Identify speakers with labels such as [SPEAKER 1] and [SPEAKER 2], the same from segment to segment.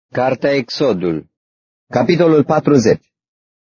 [SPEAKER 1] Cartea Exodul, capitolul 40.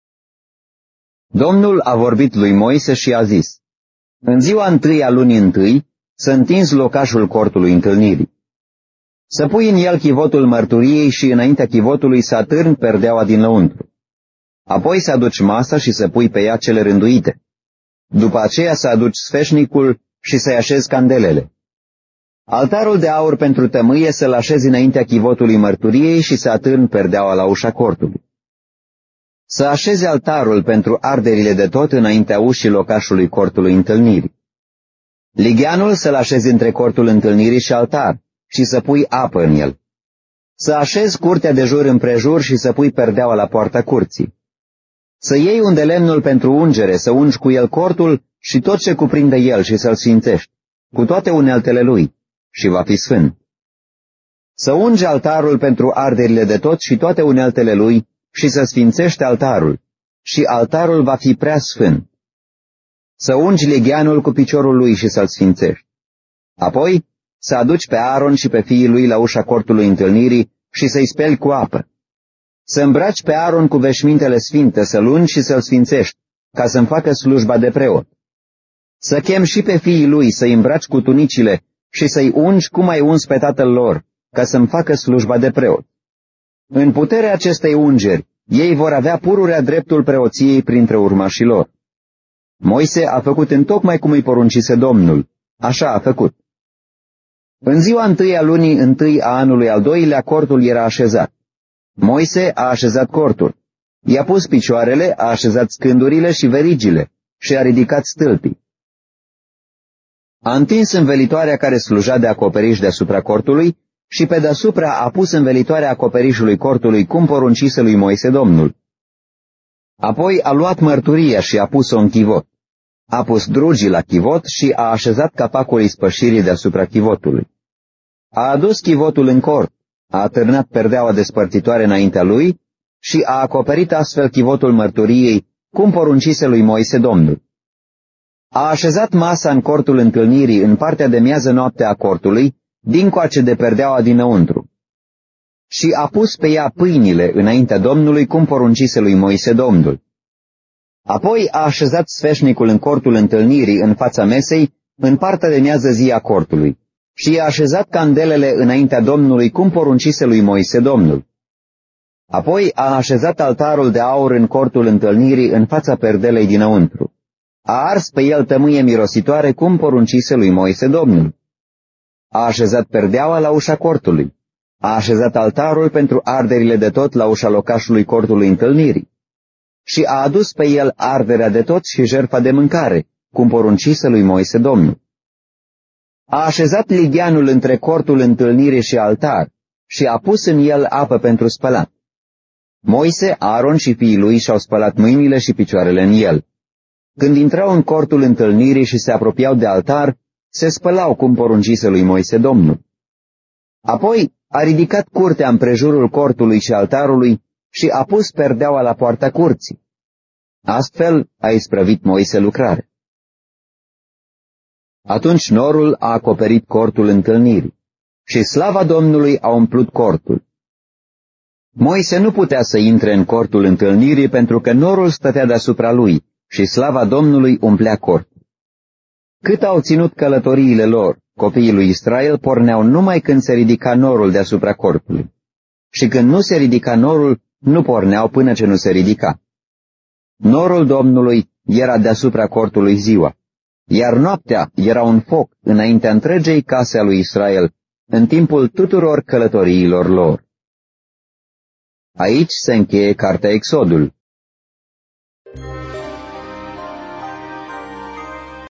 [SPEAKER 1] Domnul a vorbit lui Moise și a zis: în ziua întâi a lunii întâi să întinzi locașul cortului întâlnirii. Să pui în el chivotul mărturiei și înaintea chivotului să atârni perdeaua din lăuntru. Apoi să aduci masa și să pui pe ea cele rânduite. După aceea să aduci sfeșnicul și să-i așezi candelele. Altarul de aur pentru tămâie să-l așezi înaintea chivotului mărturiei și să atârni perdeaua la ușa cortului. Să așezi altarul pentru arderile de tot înaintea ușii locașului cortului întâlnirii. Ligheanul să-l așezi între cortul întâlnirii și altar și să pui apă în el. Să așezi curtea de jur împrejur și să pui perdeaua la poarta curții. Să iei un de lemnul pentru ungere, să ungi cu el cortul și tot ce cuprinde el și să-l sfințești, cu toate uneltele lui, și va fi sfânt. Să ungi altarul pentru arderile de tot și toate uneltele lui și să sfințești altarul, și altarul va fi prea sfânt. Să ungi ligheanul cu piciorul lui și să-l sfințești. Apoi să aduci pe Aaron și pe fiii lui la ușa cortului întâlnirii și să-i speli cu apă. Să îmbraci pe Aaron cu veșmintele sfinte, să-l ungi și să-l sfințești, ca să-mi facă slujba de preot. Să chem și pe fiii lui să-i îmbraci cu tunicile și să-i ungi cum ai uns pe tatăl lor, ca să-mi facă slujba de preot. În puterea acestei ungeri, ei vor avea pururea dreptul preoției printre urmașii lor. Moise a făcut întocmai cum îi poruncise Domnul, așa a făcut. În ziua întâi a lunii întâi a anului al doilea, cortul era așezat. Moise a așezat cortul, i-a pus picioarele, a așezat scândurile și verigile și a ridicat stâlpii. A întins învelitoarea care sluja de acoperiș deasupra cortului și pe deasupra a pus învelitoarea acoperișului cortului cum poruncise lui Moise Domnul. Apoi a luat mărturia și a pus-o în chivot. A pus drugii la chivot și a așezat capacul ispășirii deasupra chivotului. A adus chivotul în cort, a atârnat perdeaua despărțitoare înaintea lui și a acoperit astfel chivotul mărturiei cum poruncise lui Moise Domnul. A așezat masa în cortul întâlnirii în partea de miază noapte a cortului, dincoace de perdeaua dinăuntru. Și a pus pe ea pâinile înaintea Domnului cum poruncise lui Moise Domnul. Apoi a așezat sfeșnicul în cortul întâlnirii în fața mesei, în partea de miază zi a cortului, și i-a așezat candelele înaintea Domnului cum poruncise lui Moise Domnul. Apoi a așezat altarul de aur în cortul întâlnirii în fața perdelei dinăuntru. A ars pe el tămâie mirositoare cum poruncise lui Moise Domnul. A așezat perdeaua la ușa cortului. A așezat altarul pentru arderile de tot la ușa locașului cortului întâlnirii. Și a adus pe el arderea de tot și jertfa de mâncare, cum poruncise lui Moise Domnul. A așezat ligheanul între cortul întâlnirii și altar și a pus în el apă pentru spălat. Moise, Aaron și fiii lui și-au spălat mâinile și picioarele în el. Când intrau în cortul întâlnirii și se apropiau de altar, se spălau cum poruncise lui Moise Domnul. Apoi a ridicat curtea împrejurul cortului și altarului și a pus perdeaua la poarta curții. Astfel a isprăvit Moise lucrare. Atunci norul a acoperit cortul întâlnirii și slava Domnului a umplut cortul. Moise nu putea să intre în cortul întâlnirii pentru că norul stătea deasupra lui și slava Domnului umplea cortul. Cât au ținut călătoriile lor, copiii lui Israel porneau numai când se ridica norul deasupra cortului. Și când nu se ridica norul, nu porneau până ce nu se ridica. Norul Domnului era deasupra cortului ziua, iar noaptea era un foc înaintea întregei case a lui Israel, în timpul tuturor călătoriilor lor. Aici se încheie cartea Exodul.